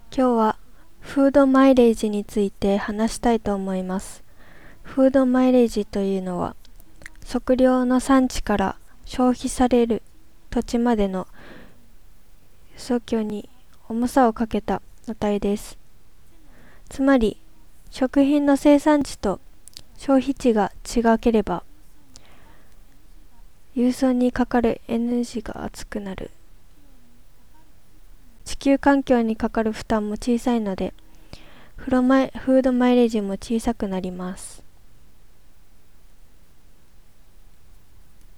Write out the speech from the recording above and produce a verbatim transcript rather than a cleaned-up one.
今日はフードマイレージについて話したいと思います。フードマイレージというのは、測量の産地から消費される土地までの輸送距に重さをかけた値です。つまり、食品の生産地と消費地が違ければ、輸送にかかるエネルギーが熱くなる。地球環境にかかる負担も小さいので、フロマイフードマイレージも小さくなります。